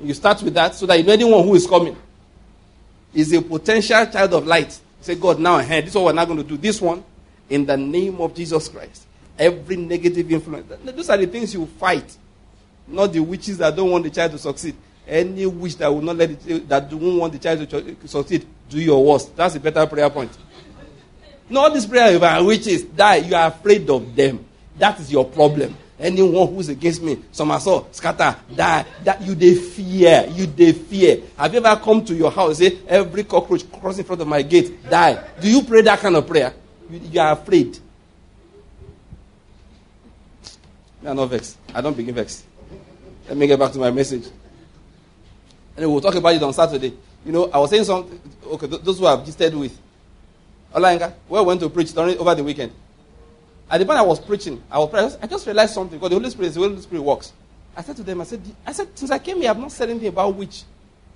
You start with that so that you know anyone who is coming is a potential child of light. Say, God, now this is what we're not going to do. This one, in the name of Jesus Christ. Every negative influence. Those are the things you fight. Not the witches that don't want the child to succeed. Any witch that will not that don't want the child to succeed, do your worst. That's a better prayer point. No, all this prayer about witches, die. You are afraid of them. That is your problem. Anyone who's against me, somersault, scatter, die. That you they fear. You they fear. Have you ever come to your house and say, every cockroach crossing in front of my gate, die? Do you pray that kind of prayer? You are afraid. I am not vexed. I don't begin vexed. Let me get back to my message. And we'll talk about it on Saturday. I was saying something. Okay, those who I've gisted with. Olainga, where I went to preach over the weekend. At the point I was preaching, I just realized something. Because the Holy Spirit works. I said to them, I said, since I came here, I've not said anything about witch.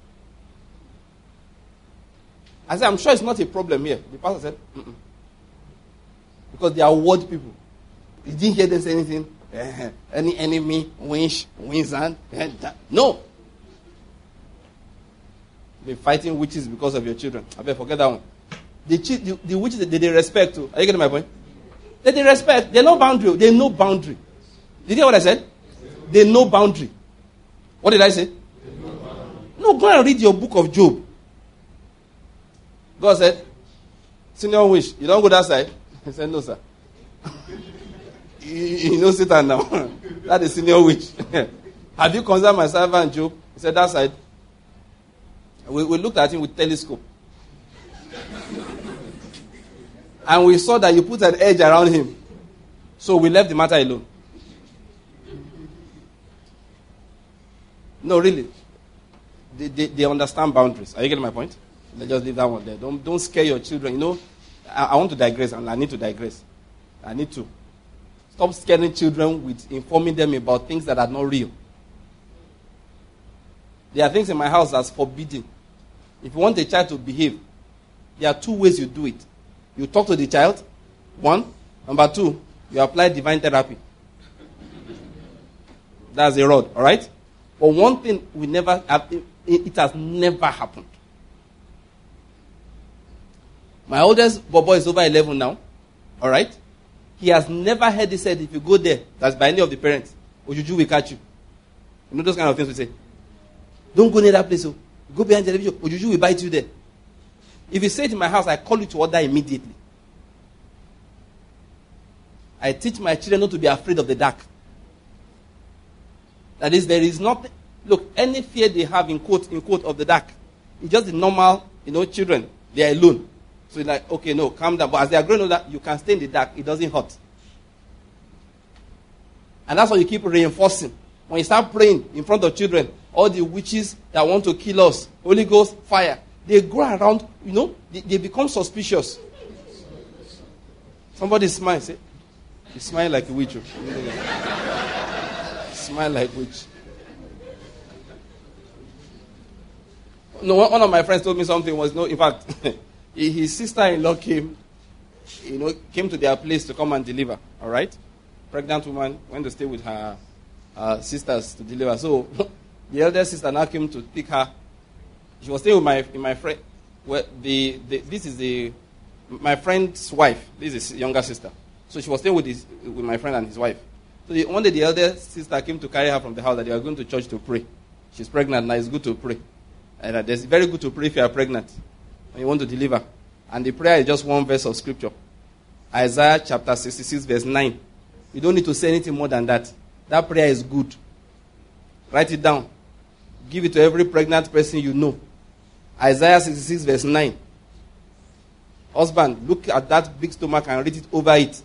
I said, I'm sure it's not a problem here. The pastor said, mm-mm. Because they are word people. You didn't hear them say anything. Any enemy wins and no. They're fighting witches because of your children. I better forget that one. The witches they respect too. Are you getting my point? They respect. They know boundary. They know boundary. Did you hear what I said? They know boundary. What did I say? No, go and read your book of Job. God said, senior wish, you don't go that side. He said, no, sir. You know Satan now. That is senior witch. Have you considered my servant Job? He said, that side. We looked at him with telescope. And we saw that you put an edge around him. So we left the matter alone. No, really. They understand boundaries. Are you getting my point? Let's just leave that one there. Don't scare your children. I want to digress, and I need to digress. I need to. Stop scaring children with informing them about things that are not real. There are things in my house that's forbidden. If you want a child to behave, there are two ways you do it. You talk to the child, one. Number two, you apply divine therapy. That's a rod, all right? But one thing it has never happened. My oldest boy is over 11 now, all right? He has never heard it said, if you go there, that's by any of the parents, Ojuju will catch you. You know those kind of things we say. Don't go near that place. Go behind the television. Ojuju will bite you there. If you say it in my house, I call you to order immediately. I teach my children not to be afraid of the dark. That is, there is nothing. Look, any fear they have in quote of the dark, it's just the normal, children. They are alone. So you're like, okay, no, calm down. But as they are growing older, you can stay in the dark. It doesn't hurt. And that's what you keep reinforcing. When you start praying in front of children, all the witches that want to kill us, Holy Ghost, fire, they go around, they become suspicious. Somebody smiles. Say, you smile like a witch. Smile like a witch. No, one of my friends told me something in fact, his sister-in-law came to their place to come and deliver. All right? Pregnant woman went to stay with her sisters to deliver. So the elder sister now came to pick her. She was staying with my friend. Well, this is my friend's wife. This is his younger sister. So she was staying with my friend and his wife. So one day the elder sister came to carry her from the house that they were going to church to pray. She's pregnant now. It's good to pray. And it's very good to pray if you are pregnant and you want to deliver. And the prayer is just one verse of scripture. Isaiah chapter 66 verse 9. You don't need to say anything more than that. That prayer is good. Write it down. Give it to every pregnant person you know. Isaiah 66 verse 9. Husband, look at that big stomach and read it over it.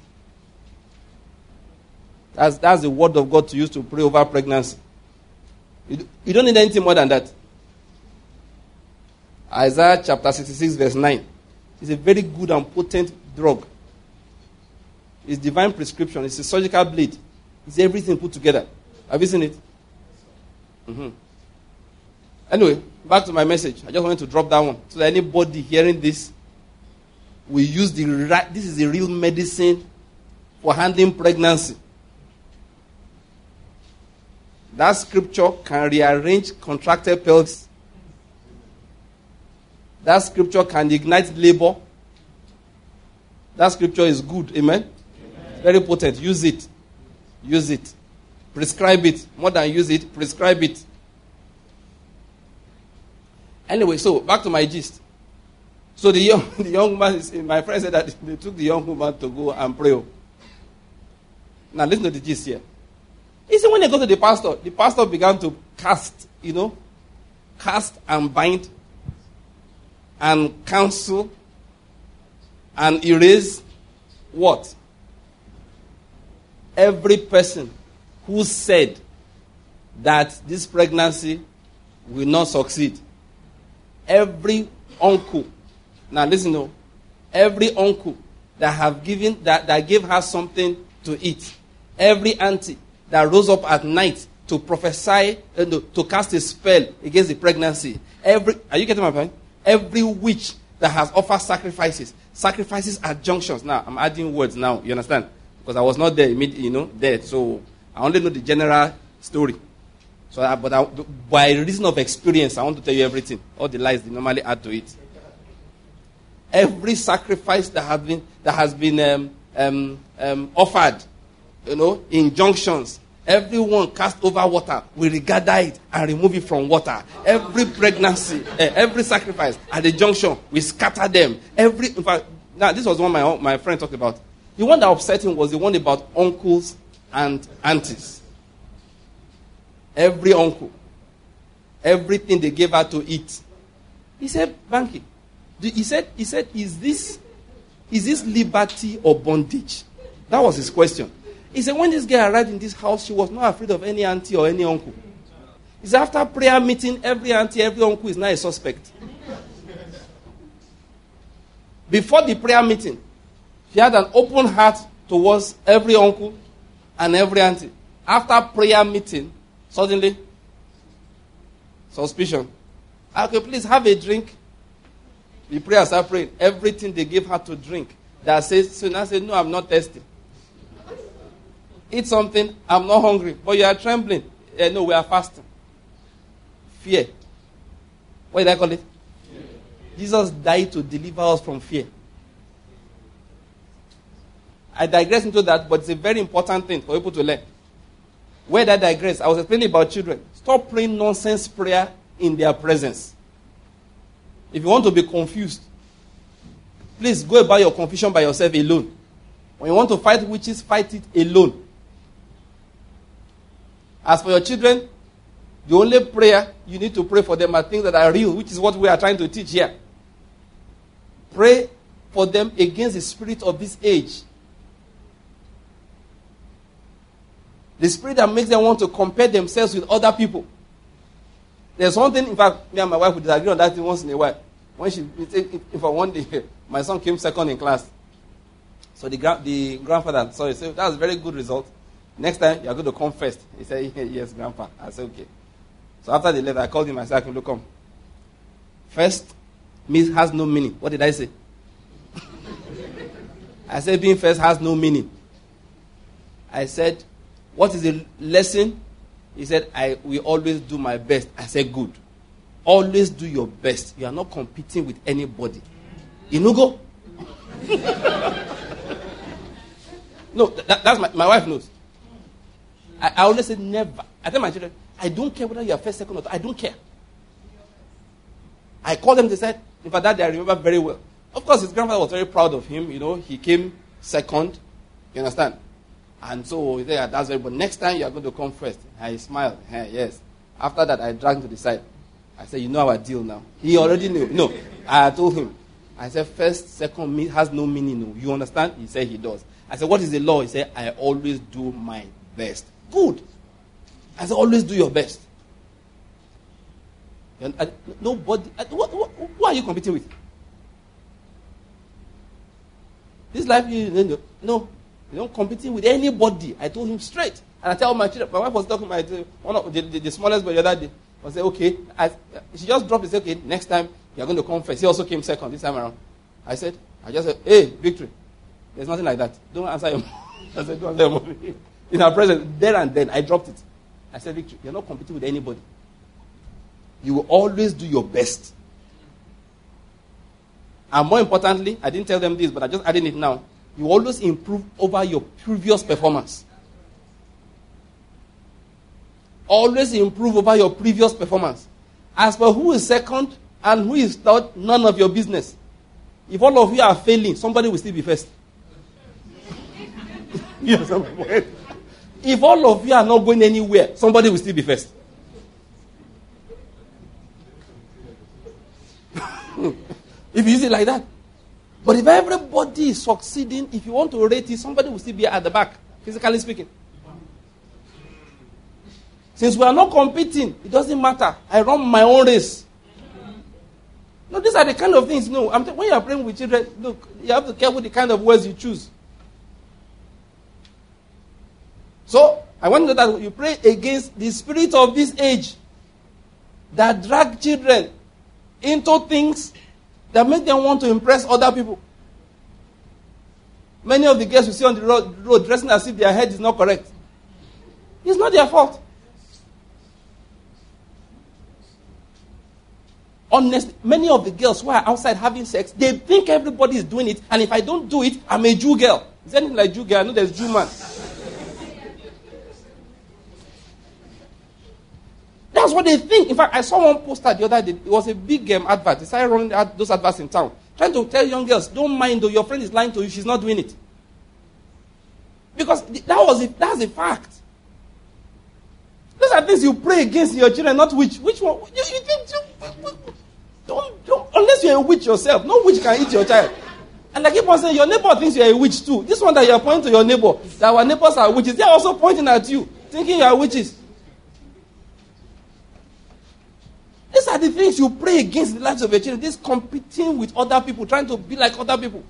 That's the word of God to use to pray over pregnancy. You don't need anything more than that. Isaiah chapter 66 verse 9. It's a very good and potent drug. It's divine prescription. It's a surgical blade. It's everything put together. Have you seen it? Mm-hmm. Anyway, back to my message. I just wanted to drop that one. So that anybody hearing this will use this is a real medicine for handling pregnancy. That scripture can rearrange contracted pelvis. That scripture can ignite labor. That scripture is good. Amen? Very potent. Use it. Use it. Prescribe it. More than use it, prescribe it. Anyway, so back to my gist. So the young man, my friend said that they took the young woman to go and pray. Now listen to the gist here. He said when they go to the pastor began to cast and bind and counsel and erase what? Every person who said that this pregnancy will not succeed. Every uncle, now listen, every uncle that gave her something to eat, every auntie that rose up at night to prophesy, to cast a spell against the pregnancy. Are you getting my point? Every witch that has offered sacrifices at junctions. Now, I'm adding words now, you understand? Because I was not there, there. So, I only know the general story. So, by reason of experience, I want to tell you everything. All the lies they normally add to it. Every sacrifice that has been offered, injunctions. Everyone cast over water, we regather it and remove it from water. Every pregnancy, every sacrifice at the junction, we scatter them. In fact, now this was one my friend talked about. The one that upset him was the one about uncles and aunties. Every uncle, everything they gave her to eat. He said, Banky, he said, is this liberty or bondage? That was his question. He said, when this girl arrived in this house, she was not afraid of any auntie or any uncle. He said, after prayer meeting, every auntie, every uncle is now a suspect. Before the prayer meeting, she had an open heart towards every uncle and every auntie. After prayer meeting, suddenly, suspicion. Okay, please have a drink. The prayers are praying. Everything they gave her to drink. That says, so now said, no, I'm not thirsty. Eat something, I'm not hungry. But you are trembling. No, we are fasting. Fear. What did I call it? Fear. Jesus died to deliver us from fear. I digress into that, but it's a very important thing for people to learn. Where did I digress? I was explaining about children. Stop praying nonsense prayer in their presence. If you want to be confused, please go about your confusion by yourself alone. When you want to fight witches, fight it alone. As for your children, the only prayer you need to pray for them are things that are real, which is what we are trying to teach here. Pray for them against the spirit of this age. The spirit that makes them want to compare themselves with other people. There's one thing, in fact, me and my wife would disagree on that thing once in a while. When one day, my son came second in class. So the grandfather, said, that was a very good result. Next time, you are going to come first. He said, yes, Grandpa. I said, okay. So after they left, I called him. I said, look, come. First has no meaning. What did I say? I said, being first has no meaning. I said, what is the lesson? He said, I will always do my best. I said, good. Always do your best. You are not competing with anybody. Inugo? No, that's my wife knows. I always say never. I tell my children, I don't care whether you are first, second, or third. I don't care. I call them, they said, in fact, that day I remember very well. Of course, his grandfather was very proud of him. He came second. You understand? And so he said, that's very good. But next time you are going to come first. I smiled. Yes. After that, I dragged him to the side. I said, you know our deal now. He already knew. No, I told him. I said, first, second has no meaning. No. You understand? He said he does. I said, what is the law? He said, I always do my best. Good. I said, always do your best. Nobody. Who are you competing with? This life, no. You don't competing with anybody. I told him straight. And I tell my children, my wife was talking about one of the smallest boy the other day. I said, okay. She just dropped it. Said, okay, next time you're going to come first. He also came second this time around. I just said, hey, victory. There's nothing like that. Don't answer your mom. I said, don't answer your mom. In her presence, there and then, I dropped it. I said, Victory, you're not competing with anybody. You will always do your best. And more importantly, I didn't tell them this, but I'm just adding it now. You always improve over your previous performance. Always improve over your previous performance. As for who is second and who is third, none of your business. If all of you are failing, somebody will still be first. Yes, if all of you are not going anywhere, somebody will still be first. If you use it like that. But if everybody is succeeding, if you want to rate it, somebody will still be at the back, physically speaking. Since we are not competing, it doesn't matter. I run my own race. No, these are the kind of things, when you are praying with children, look, you have to be careful the kind of words you choose. So, I want to know that you pray against the spirit of this age that drag children into things that make them want to impress other people. Many of the girls you see on the road dressing as if their head is not correct. It's not their fault. Honestly, many of the girls who are outside having sex, they think everybody is doing it, and if I don't do it, I'm a Jew girl. Is anything like Jew girl? I know there's Jew man. That's what they think. In fact, I saw one poster the other day. It was a big advert. They started running those adverts in town. Trying to tell young girls, don't mind though, your friend is lying to you, she's not doing it. Because that's a fact. Those are things you pray against your children, not witch. Which one? You think don't unless you're a witch yourself. No witch can eat your child. And I keep on saying, your neighbor thinks you're a witch too. This one that you're pointing to your neighbor, that our neighbors are witches, they're also pointing at you, thinking you are witches. These are the things you pray against the lives of your children. This competing with other people, trying to be like other people.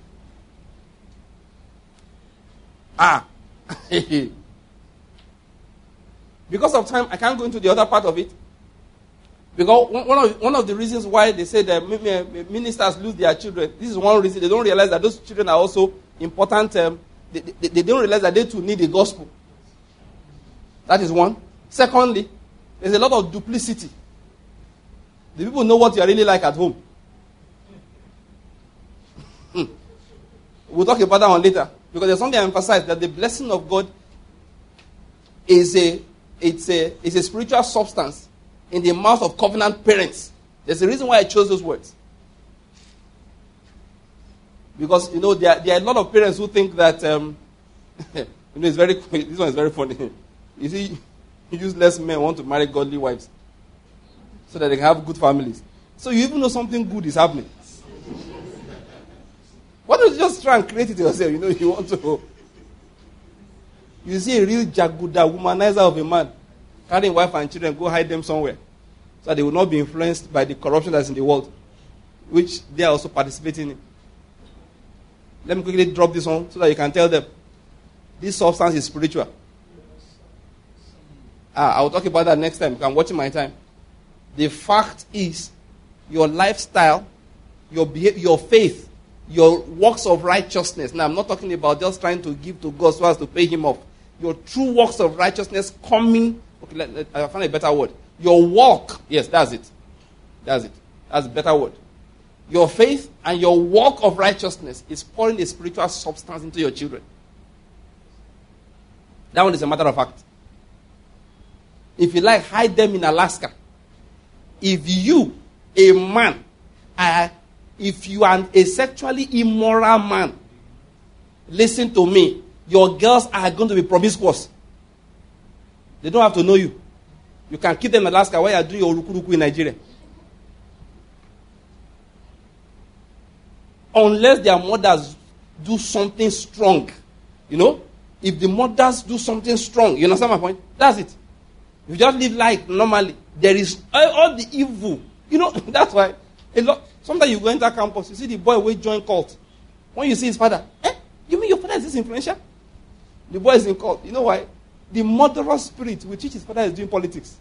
Because of time, I can't go into the other part of it. Because one of the reasons why they say that ministers lose their children, this is one reason. They don't realize that those children are also important. They don't realize that they too need the gospel. That is one. Secondly, there's a lot of duplicity. The people know what you are really like at home. We'll talk about that one later. Because there's something I emphasize, that the blessing of God is a spiritual substance in the mouth of covenant parents. There's a reason why I chose those words. Because, there are a lot of parents who think that, this one is very funny. You see, useless men want to marry godly wives so that they can have good families. So you even know something good is happening. Why don't you just try and create it yourself? You want to. You see a real jaguda, womanizer of a man, carrying wife and children, go hide them somewhere, so that they will not be influenced by the corruption that's in the world, which they are also participating in. Let me quickly drop this one so that you can tell them this substance is spiritual. I will talk about that next time. I'm watching my time. The fact is, your lifestyle, your behavior, your faith, your works of righteousness. Now, I'm not talking about just trying to give to God so as to pay him off. Your true works of righteousness coming. Okay, I'll find a better word. Your walk. Yes, that's it. That's a better word. Your faith and your walk of righteousness is pouring a spiritual substance into your children. That one is a matter of fact. If you like, hide them in Alaska. If you, a man, if you are a sexually immoral man, listen to me, your girls are going to be promiscuous. They don't have to know you. You can keep them in Alaska while you are doing your rukuruku in Nigeria. Unless their mothers do something strong. If the mothers do something strong, you understand my point? That's it. If you just live life normally, there is all the evil. That's why sometimes you go into campus, you see the boy will join cult. When you see his father, you mean your father is this influential? The boy is in cult. You know why? The murderous spirit with which his father is doing politics.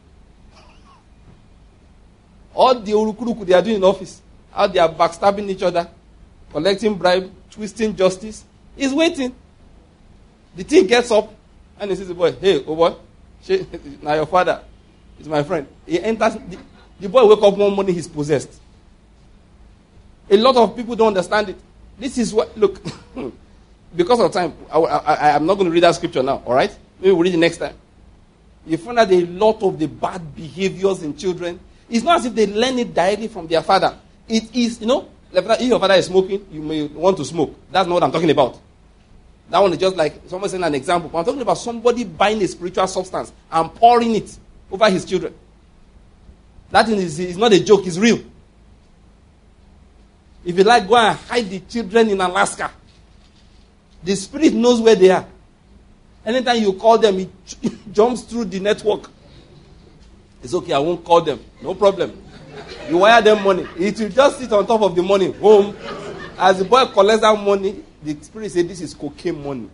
All the urukuruku they are doing in office, how they are backstabbing each other, collecting bribe, twisting justice, is waiting. The thing gets up, and he says, the boy, hey, oh boy, Now your father is my friend. He enters, the boy wake up one morning, he's possessed. A lot of people don't understand it. This is what, look, because of time, I'm not going to read that scripture now, all right? Maybe we'll read it next time. You find out a lot of the bad behaviors in children. It's not as if they learn it directly from their father. It is, if your father is smoking, you may want to smoke. That's not what I'm talking about. That one is just like someone saying an example. But I'm talking about somebody buying a spiritual substance and pouring it over his children. That thing is not a joke, it's real. If you like, go and hide the children in Alaska. The spirit knows where they are. Anytime you call them, it jumps through the network. It's okay, I won't call them. No problem. You wire them money. It will just sit on top of the money. Home. As the boy collects that money, the spirit said, this is cocaine money.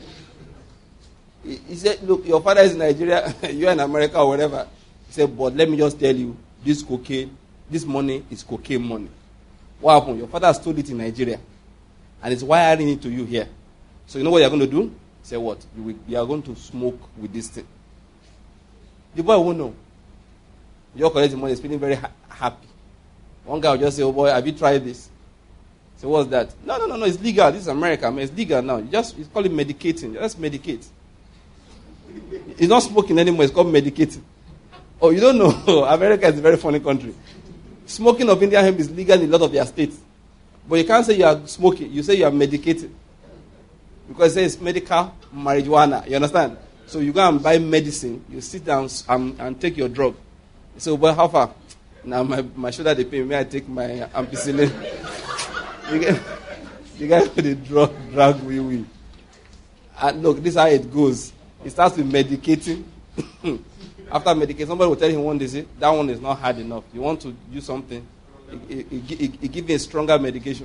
He said, look, your father is in Nigeria, you're in America or whatever. He said, but let me just tell you, this money is cocaine money. What happened? Your father stole it in Nigeria. And it's wiring it to you here. So you know what you're going to do? Say what? You are going to smoke with this thing. The boy won't know. You collect the money, he's feeling very happy. One guy will just say, oh boy, have you tried this? So what's that? No, it's legal. This is America, man. It's legal now. It's called it medicating. Just medicate. It's not smoking anymore. It's called medicating. Oh, you don't know? America is a very funny country. Smoking of Indian hemp is legal in a lot of their states. But you can't say you are smoking. You say you are medicating. Because it says medical marijuana. You understand? So you go and buy medicine. You sit down and take your drug. You say, well, how far? Now my shoulder they pain. May I take my ampicillin? You guys put the drug we. And look, this is how it goes. It starts with medicating. After medicating, somebody will tell him one day, say, that one is not hard enough. You want to do something, it gives you a stronger medication.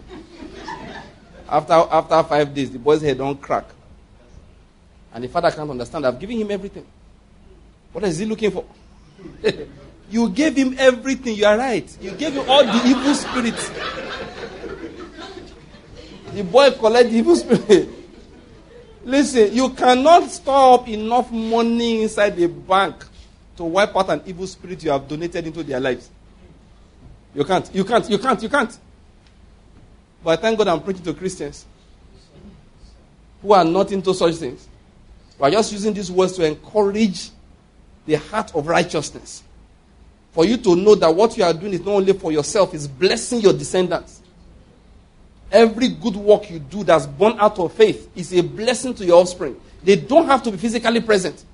After 5 days, the boy's head don't crack. And the father can't understand. I've given him everything. What is he looking for? You gave him everything. You are right. You gave him all the evil spirits. The boy collect the evil spirit. Listen, you cannot store up enough money inside the bank to wipe out an evil spirit you have donated into their lives. You can't. But thank God I'm preaching to Christians who are not into such things. We are just using these words to encourage the heart of righteousness. For you to know that what you are doing is not only for yourself, it's blessing your descendants. Every good work you do that's born out of faith is a blessing to your offspring. They don't have to be physically present.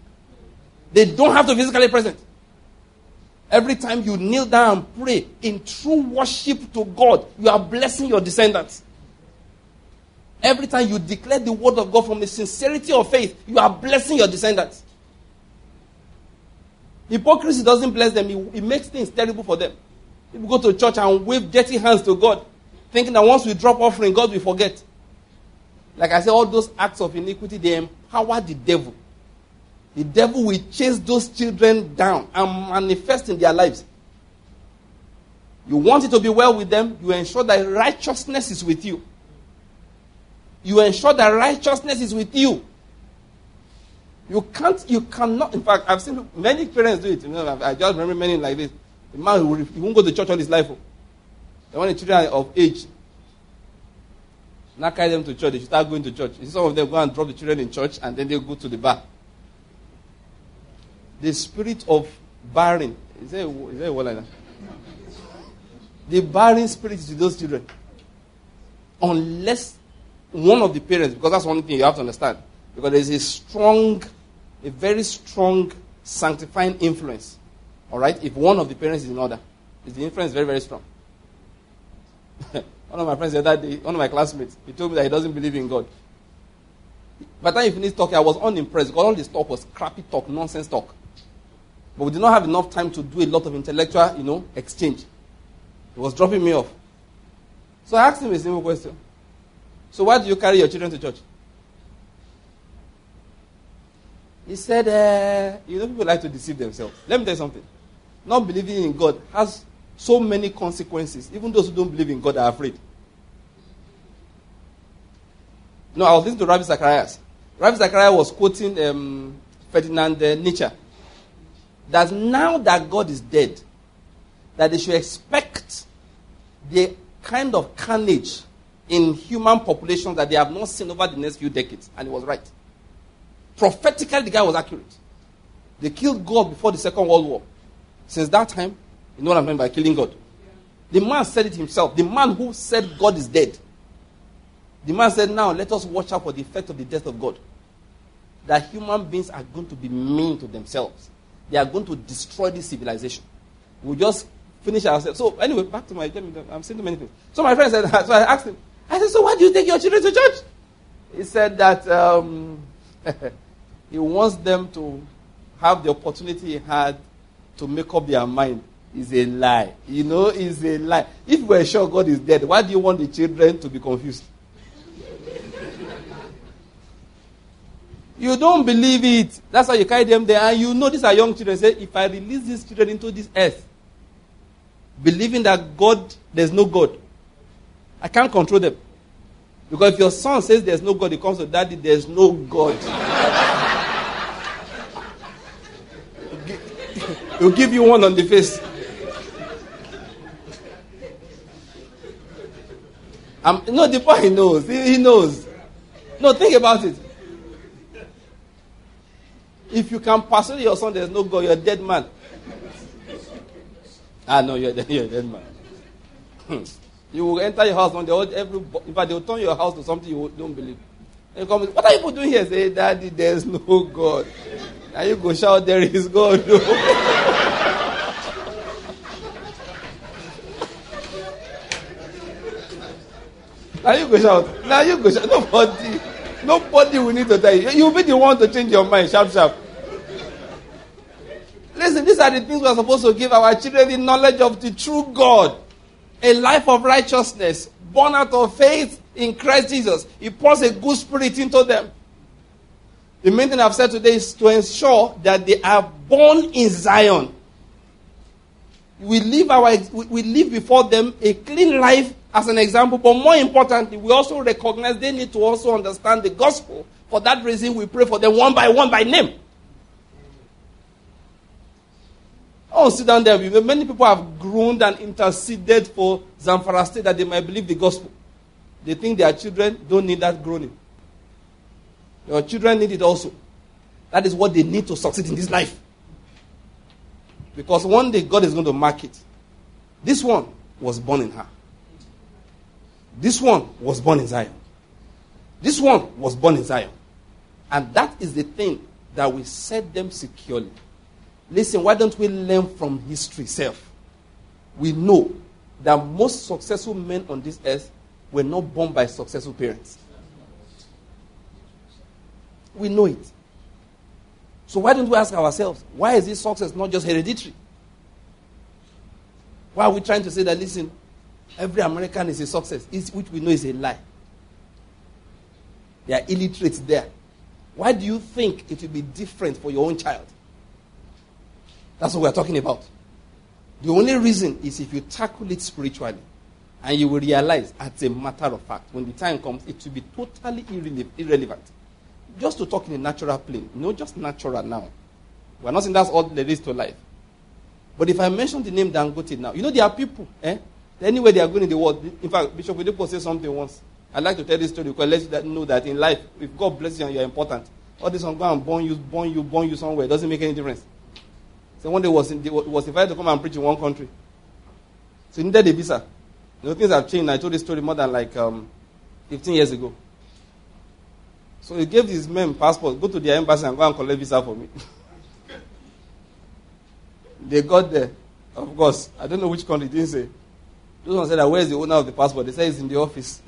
Every time you kneel down and pray in true worship to God, you are blessing your descendants. Every time you declare the word of God from the sincerity of faith, you are blessing your descendants. Hypocrisy doesn't bless them. It makes things terrible for them. People go to church and wave dirty hands to God, thinking that once we drop offering, God will forget. Like I said, all those acts of iniquity, they empower the devil. The devil will chase those children down and manifest in their lives. You want it to be well with them, you ensure that righteousness is with you. You ensure that righteousness is with you. You cannot, in fact, I've seen many parents do it. I just remember many like this. The man who won't go to church all his life. They want the children of age. Now carry them to church. They should start going to church. You see some of them go and drop the children in church and then they go to the bar. The spirit of barren. Is there a word like that? The barren spirit is to those children. Unless one of the parents, because that's one thing you have to understand. Because there's a very strong sanctifying influence. Alright? If one of the parents is in order, the influence is very, very strong. One of my friends the other day, one of my classmates, he told me that he doesn't believe in God. By the time he finished talking, I was unimpressed because all his talk was crappy talk, nonsense talk. But we did not have enough time to do a lot of intellectual, exchange. He was dropping me off. So I asked him a simple question. So why do you carry your children to church? He said, people like to deceive themselves. Let me tell you something. Not believing in God has so many consequences. Even those who don't believe in God are afraid. No, I was listening to Ravi Zacharias. Ravi Zacharias was quoting Ferdinand Nietzsche. that now that God is dead, that they should expect the kind of carnage in human populations that they have not seen over the next few decades. And he was right. Prophetically, the guy was accurate. They killed God before the Second World War. Since that time, you know what I mean by killing God? The man said it himself. The man who said God is dead. The man said, now let us watch out for the effect of the death of God. That human beings are going to be mean to themselves. They are going to destroy this civilization. We'll just finish ourselves. So anyway, back to my, I'm saying too many things. So my friend said, so I asked him, I said, so why do you take your children to church? He said that he wants them to have the opportunity he had to make up their mind. Is a lie. You know, it's a lie. If we're sure God is dead, why do you want the children to be confused? You don't believe it. That's why you carry them there. And you know these are young children. Say, if I release these children into this earth, believing that God, there's no God, I can't control them. Because if your son says there's no God, he comes to daddy, there's no God. He'll give you one on the face. No, the boy he knows. He knows. No, think about it. If you can persuade your son there's no God, you're a dead man. No, you're a dead man. You will enter your house, in fact, they will turn your house to something you don't believe. And you come, what are you doing here? Say, Daddy, there's no God. And you go shout, there is God. Now you go shout. Nobody will need to tell you. You'll be the one to change your mind, sharp. Listen, these are the things we are supposed to give our children, the knowledge of the true God. A life of righteousness, born out of faith in Christ Jesus. He pours a good spirit into them. The main thing I've said today is to ensure that they are born in Zion. We live before them a clean life as an example, but more importantly, we also recognize they need to also understand the gospel. For that reason, we pray for them one by name. Oh, sit down there. Many people have groaned and interceded for Zamfara State that they might believe the gospel. They think their children don't need that groaning. Your children need it also. That is what they need to succeed in this life. Because one day God is going to mark it. This one was born in her. This one was born in Zion. This one was born in Zion. And that is the thing that will set them securely. Listen, why don't we learn from history itself? We know that most successful men on this earth were not born by successful parents. We know it. So why don't we ask ourselves, why is this success not just hereditary? Why are we trying to say that, listen, every American is a success, which we know is a lie. There are illiterates there. Why do you think it will be different for your own child? That's what we're talking about. The only reason is if you tackle it spiritually. And you will realize, as a matter of fact, when the time comes, it will be totally irrelevant. Just to talk in a natural plane. Just natural now. We're not saying that's all there is to life. But if I mention the name Dangote now, there are people, anywhere they are going in the world. In fact, Bishop Oyedepo said something once. I'd like to tell this story because let you know that in life, if God bless you and you're important, all this one go and born you somewhere, it doesn't make any difference. So one day was invited to come and preach in one country. So he needed a visa. Things have changed. I told this story more than 15 years ago. So he gave his men passport, go to their embassy and go and collect visa for me. They got there. Of course, I don't know which country, didn't say. Those ones said, where's the owner of the passport? They said he's in the office.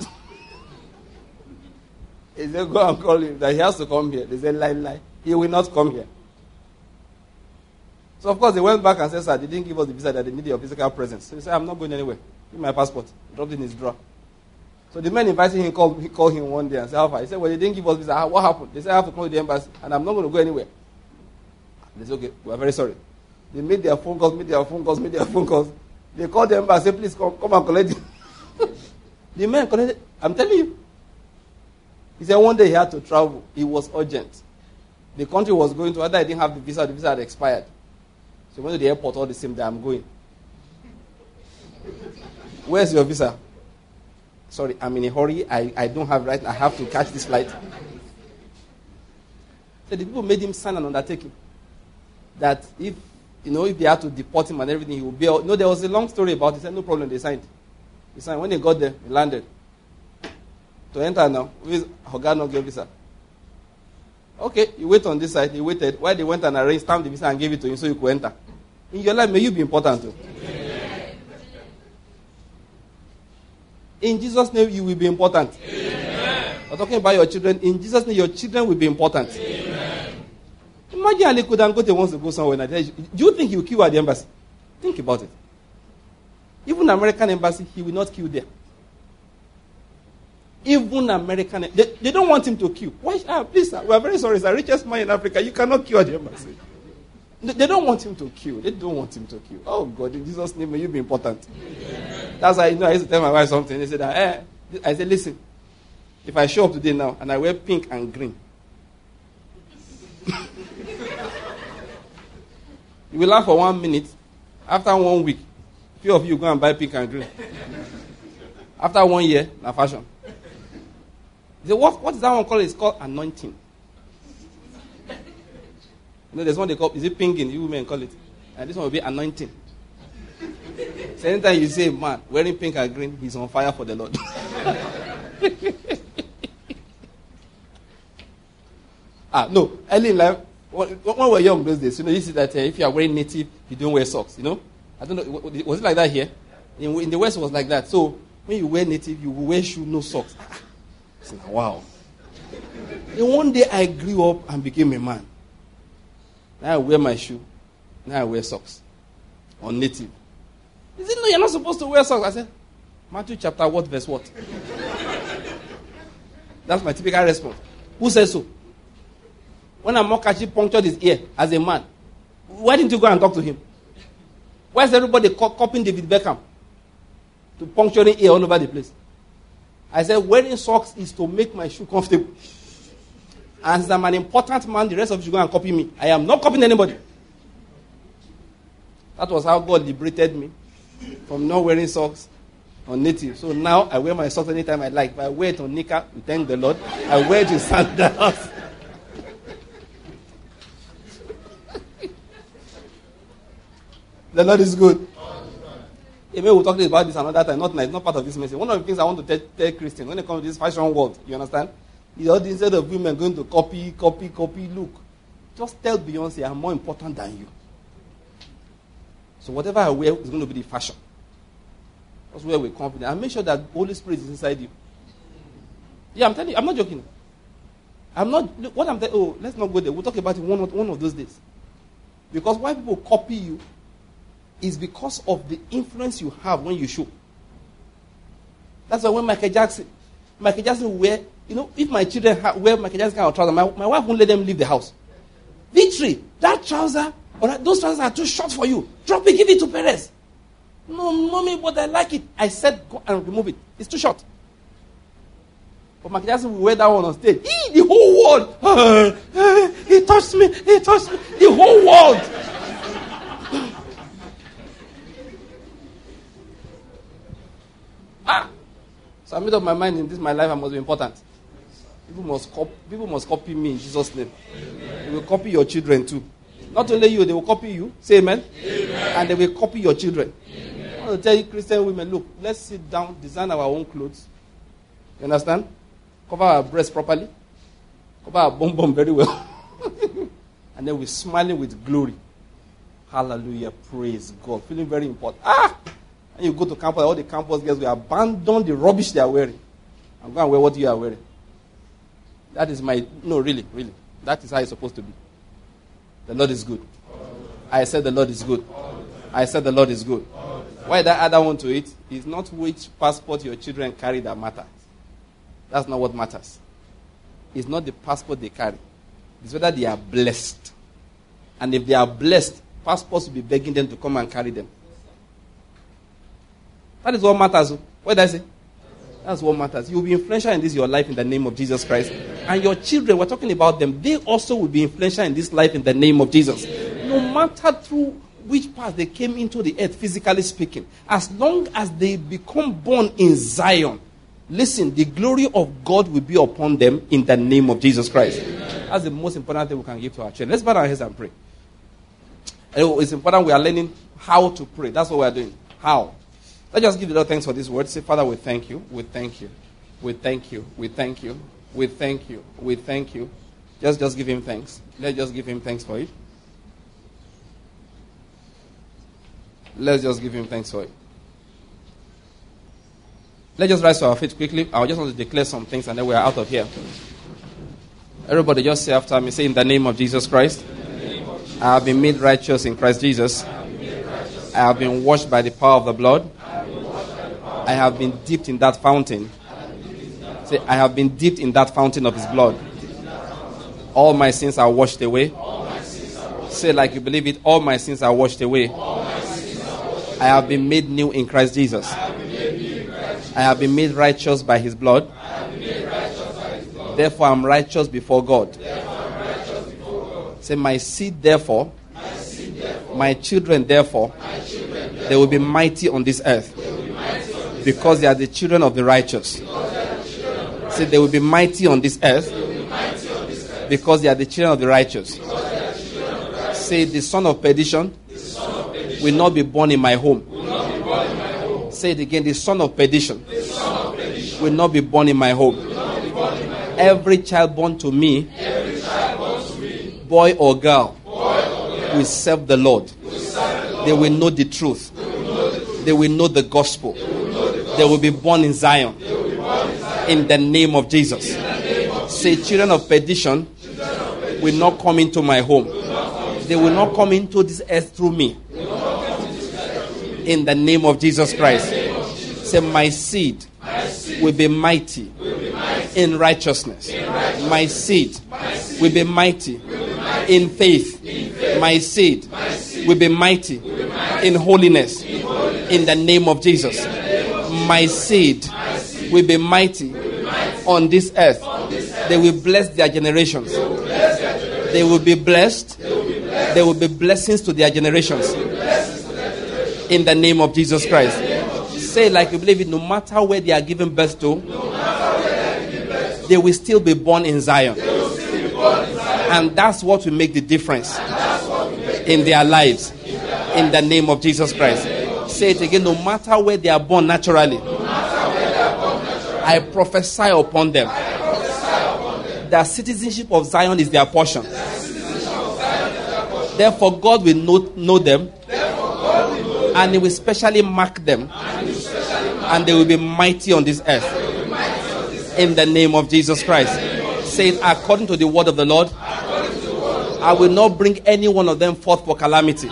He said, go and call him, that he has to come here. They said, lie. He will not come here. So, of course, they went back and said, sir, they didn't give us the visa that they need your physical presence. So he said, I'm not going anywhere. Give me my passport. He dropped it in his drawer. So the man invited him, he called him one day and said, how far? He said, well, they didn't give us visa. What happened? They said, I have to come to the embassy and I'm not going to go anywhere. They said, okay, we are very sorry. They made their phone calls. They called the embassy, said, please come and collect it. The man collected. I'm telling you. He said one day he had to travel. It was urgent. The country was going to, either he didn't have the visa had expired. So when to the airport all the same day, I'm going. Where's your visa? Sorry, I'm in a hurry. I don't have right. I have to catch this flight. So the people made him sign an undertaking that if they had to deport him and everything, he would be. There was a long story about it. He said, no problem, they signed. He signed. When they got there, he landed. To enter now, with Hoga no get visa. Okay, you wait on this side. He waited. While they went and arranged, stamped the visa and gave it to him so you could enter. In your life, may you be important too. In Jesus' name, you will be important. Amen. We're talking about your children. In Jesus' name, your children will be important. Amen. Imagine Aliko Dangote wants to go somewhere. Do you think he will kill at the embassy? Think about it. Even American embassy, he will not kill there. Even American, they don't want him to kill. Why? Please, sir, we are very sorry, sir. Richest man in Africa, you cannot kill at the embassy. They don't want him to kill. They don't want him to kill. Oh God, in Jesus' name, may you be important. Amen. That's why I used to tell my wife something. They said, I said, listen, if I show up today now and I wear pink and green, you will laugh for 1 minute. After 1 week, few of you go and buy pink and green. After 1 year, now fashion. What is that one called? It's called anointing. There's one they call, is it pinging? You women call it. And this one will be anointing. So anytime you say, man, wearing pink and green, he's on fire for the Lord. No. Early in life, when we were young those days, you see that if you are wearing native, you don't wear socks, I don't know, was it like that here? In the West, it was like that. So when you wear native, you will wear shoe, no socks. Wow. Then one day I grew up and became a man. Now I wear my shoe. Now I wear socks. On native. He said, no, you're not supposed to wear socks. I said, Matthew chapter what, verse what? That's my typical response. Who says so? When Amokachi punctured his ear as a man, why didn't you go and talk to him? Why is everybody copying David Beckham to puncturing ear all over the place? I said, wearing socks is to make my shoe comfortable. And since I'm an important man, the rest of you should go and copy me. I am not copying anybody. That was how God liberated me from not wearing socks on native. So now I wear my socks anytime I like. If I wear it on Nika, we thank the Lord. I wear it in sandals. The Lord is good. Amen. We'll talk about this another time. Not part of this message. One of the things I want to tell Christians when it comes to this fashion world, you understand? Is all instead of women going to copy, look. Just tell Beyonce, I'm more important than you. So whatever I wear is going to be the fashion. That's where we're confident. And make sure that the Holy Spirit is inside you. Yeah, I'm telling you, I'm not joking. Let's not go there. We'll talk about it one of those days. Because why people copy you is because of the influence you have when you show. That's why when Michael Jackson wear, if my children wear Michael Jackson kind of trouser, my wife won't let them leave the house. Victory, that trouser, those trousers are too short for you. Drop it, give it to Perez. No, mommy, but I like it. I said, go and remove it. It's too short. But Michael Jackson will wear that one on stage. The whole world. He touched me. The whole world. So I made up my mind in this my life I must be important. People must copy me in Jesus' name. Amen. They will copy your children too. Not only you, they will copy you. Say amen. Amen. And they will copy your children. Amen. I want to tell you, Christian women, look, let's sit down, design our own clothes. You understand? Cover our breasts properly. Cover our bum very well. And then we're smiling with glory. Hallelujah. Praise God. Feeling very important. And you go to campus, all the campus girls will abandon the rubbish they are wearing. I'm going to wear what you are wearing. That is really. That is how it's supposed to be. The Lord is good. I said the Lord is good. I said the Lord is good. Why that other one to it is not which passport your children carry that matters. That's not what matters. It's not the passport they carry. It's whether they are blessed. And if they are blessed, passports will be begging them to come and carry them. That is what matters. What did I say? That's what matters. You will be influential in this your life in the name of Jesus Christ. And your children, we're talking about them, they also will be influential in this life in the name of Jesus. No matter through which part they came into the earth, physically speaking, as long as they become born in Zion, listen, the glory of God will be upon them in the name of Jesus Christ. Amen. That's the most important thing we can give to our children. Let's bow our heads and pray. It's important we are learning how to pray. That's what we are doing. How? Let's just give the Lord thanks for this word. Say, Father, we thank you. We thank you. We thank you. We thank you. We thank you. We thank you. Just give him thanks. Let's just give him thanks for it. Let's just give him thanks for it. Let's just rise to our feet quickly. I just want to declare some things and then we are out of here. Everybody just say after me. Say, in the name of Jesus Christ, I have been made righteous in Christ Jesus. I have been washed by the power of the blood. I have been dipped in that fountain. Say, I have been dipped in that fountain of his blood. All my sins are washed away. Say like you believe it. All my sins are washed away. I have been made new in Christ Jesus. I have been made righteous by his blood. Therefore, I am righteous before God. Say, my seed, therefore, my children, therefore, they will be mighty on this earth because they are the children of the righteous. Say, they will be mighty on this earth because they are the children of the righteous. Say, the son of perdition will not be born in my home. Say it again, the son of perdition will not be born in my home. Every child born to me, boy or girl, will serve the Lord. They will know the truth. They will know the gospel. They will be born in Zion. In the name of Jesus. Say, children of perdition will not come into my home. They will not come into this earth through me. In the name of Jesus Christ. Say, my seed will be mighty in righteousness. My seed will be mighty in faith. My seed will be mighty in holiness. In the name of Jesus. My seed will be mighty on this earth. They will bless their generations. They will be blessed. There will be blessings to their generations. In the name of Jesus Christ. Say like you believe it, no matter where they are given birth to, they will still be born in Zion. And that's what will make the difference in their lives. In the name of Jesus Christ. Say it again, no matter where they are born naturally, I prophesy upon them. The citizenship of Zion is their portion. Therefore, God will know them. And he will specially mark them. And they will be mighty on this earth. In the name of Jesus Christ. Say it according to the word of the Lord. I will not bring any one of them forth for calamity.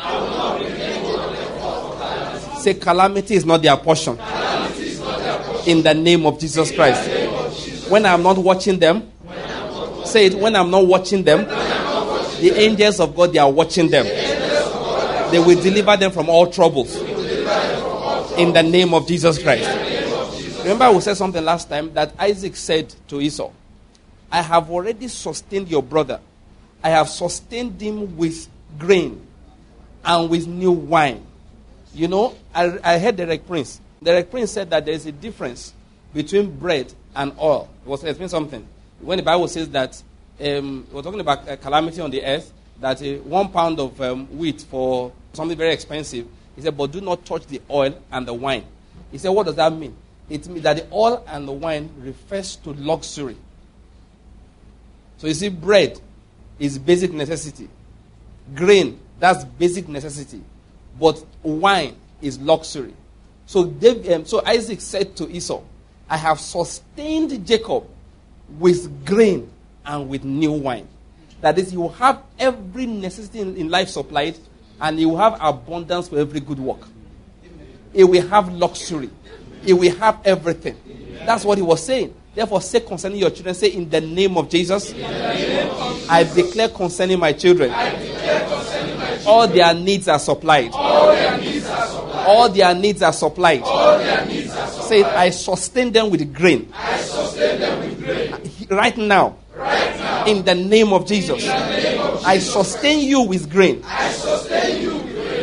Say calamity is not their portion. In the name of Jesus Christ. When I am not watching them. Say it, when I am not watching them. The angels of God, they are watching them. They will deliver them from all troubles. In the name of Jesus Christ. Remember we said something last time that Isaac said to Esau, I have already sustained your brother. I have sustained him with grain and with new wine. You know, I heard Derek Prince. Derek Prince said that there is a difference between bread and oil. He was explaining something. When the Bible says that, we're talking about a calamity on the earth, that 1 pound of wheat for something very expensive. He said, but do not touch the oil and the wine. He said, what does that mean? It means that the oil and the wine refers to luxury. So you see, bread is basic necessity. Grain, that's basic necessity. But wine is luxury. So Isaac said to Esau, I have sustained Jacob with grain and with new wine. That is, you will have every necessity in life supplied, and you will have abundance for every good work. It will have luxury. It will have everything. That's what he was saying. Therefore, say concerning your children, say, in the name of Jesus, I declare concerning my children, all their needs are supplied. All their needs are supplied. Say, I sustain them with grain. Right now. In the name of Jesus. I sustain you with grain.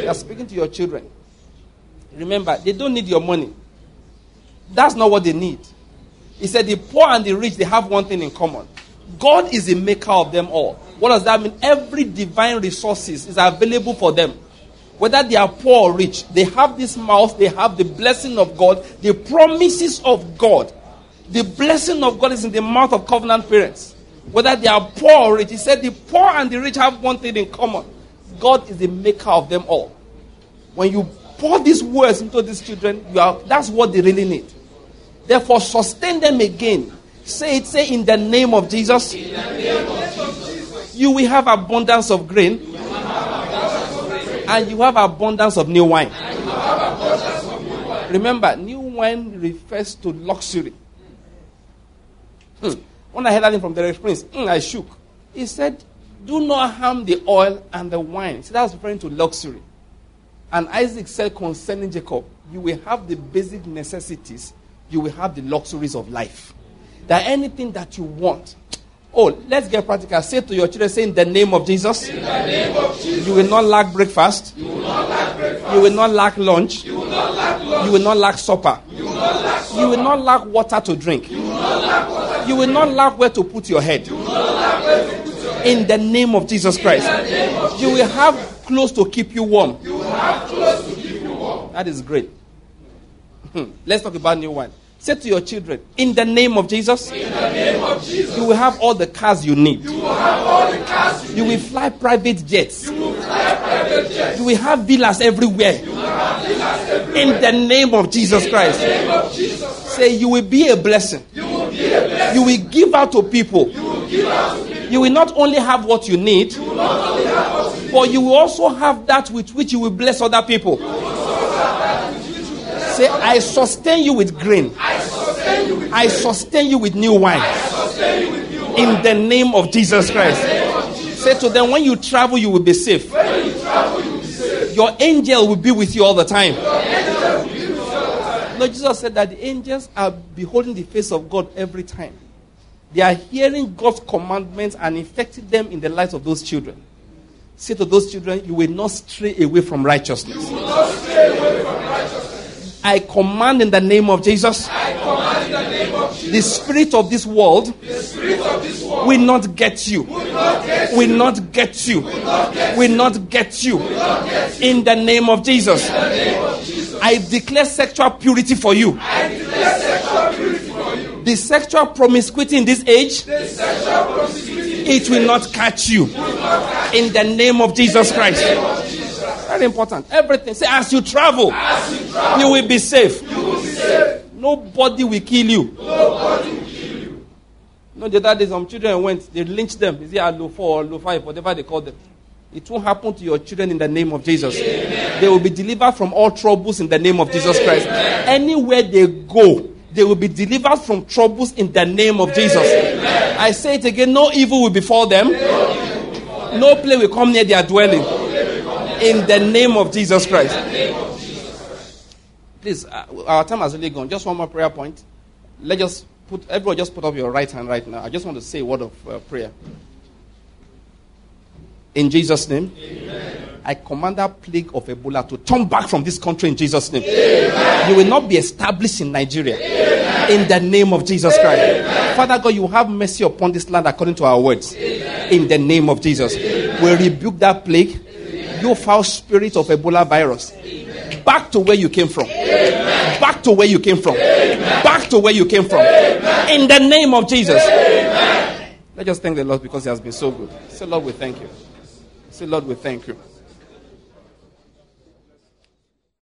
You are speaking to your children. Remember, they don't need your money. That's not what they need. He said the poor and the rich, they have one thing in common. God is the maker of them all. What does that mean? Every divine resources is available for them. Whether they are poor or rich, they have this mouth, they have the blessing of God, the promises of God. The blessing of God is in the mouth of covenant parents. Whether they are poor or rich, he said the poor and the rich have one thing in common. God is the maker of them all. When you pour these words into these children, that's what they really need. Therefore, sustain them again. Say in the name of Jesus. In the name of Jesus. You will have abundance of grain. And you have abundance of new wine. Remember, new wine refers to luxury. When I heard that from the Prince, I shook. He said, do not harm the oil and the wine. So that's referring to luxury. And Isaac said concerning Jacob, you will have the basic necessities. You will have the luxuries of life. That anything that you want. Oh, let's get practical. Say to your children, say in the name of Jesus. In the name of Jesus. You will not lack breakfast. You will not lack breakfast. You will not lack lunch. You will not lack lunch. You will not lack supper. You will not lack supper. You will not lack water to drink. You will not lack water. You will not lack where to put your head. You will not lack where to put your head. In the name of Jesus Christ. In the name of Jesus. You will have clothes to keep you warm. You will have clothes to keep you warm. That is great. Let's talk about new wine. Say to your children, in the name of Jesus, in the name of Jesus, you will have all the cars you need. You will have all the cars you need. You will fly private jets. You will fly private jets. You will have villas everywhere. You will have villas everywhere. In the name of Jesus Christ. In the name of Jesus Christ. Say you will be a blessing. You will be a blessing. You will give out to people. You will give out to people. You will not only have what you need, you will not only have what you need, but you will also have that with which you will bless other people. Say, I sustain you with grain. I sustain you with new wine. In the name of Jesus Christ. Say to them, when you travel, you will be safe. Your angel will be with you all the time. No, Jesus said that the angels are beholding the face of God every time. They are hearing God's commandments and effecting them in the lives of those children. Say to those children, you will not stray away from righteousness. I command in the name of Jesus. The spirit of this world will not get you. Will not get you. Will not get you. In the name of Jesus. I declare sexual purity for you. The sexual promiscuity in this age, it will not catch you. In the name of Jesus Christ. Very important. Everything. Say, as you travel, you will be safe. Nobody will kill you. No, the other day some children went, they lynched them. Is it Alo 4 or Alo 5, whatever they call them. It won't happen to your children in the name of Jesus. Amen. They will be delivered from all troubles in the name of Jesus Christ. Amen. Anywhere they go, they will be delivered from troubles in the name of Jesus. Amen. I say it again, no evil will befall them. No plague will come near their dwelling. In the name of Jesus Christ. Please, our time has really gone. Just one more prayer point. Everyone just put up your right hand right now. I just want to say a word of prayer. In Jesus' name, amen. I command that plague of Ebola to turn back from this country in Jesus' name. Amen. You will not be established in Nigeria. Amen. In the name of Jesus Christ. Amen. Father God, you have mercy upon this land according to our words. Amen. In the name of Jesus. Amen. We rebuke that plague. You foul spirit of Ebola virus. Amen. Back to where you came from. Amen. Back to where you came from. Amen. Back to where you came from. Amen. In the name of Jesus. Amen. Let's just thank the Lord because he has been so good. Say, Lord, we thank you. Say, Lord, we thank you.